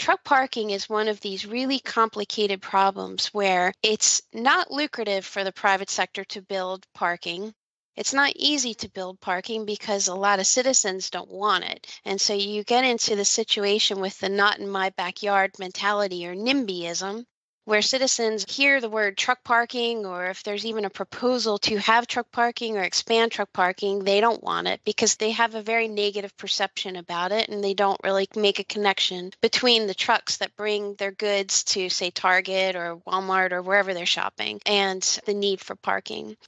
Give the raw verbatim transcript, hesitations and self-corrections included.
truck parking is one of these really complicated problems where it's not lucrative for the private sector to build parking. It's not easy to build parking because a lot of citizens don't want it. And so you get into the situation with the not in my backyard mentality or NIMBYism, where citizens hear the word truck parking, or if there's even a proposal to have truck parking or expand truck parking, they don't want it because they have a very negative perception about it, and they don't really make a connection between the trucks that bring their goods to, say, Target or Walmart or wherever they're shopping and the need for parking.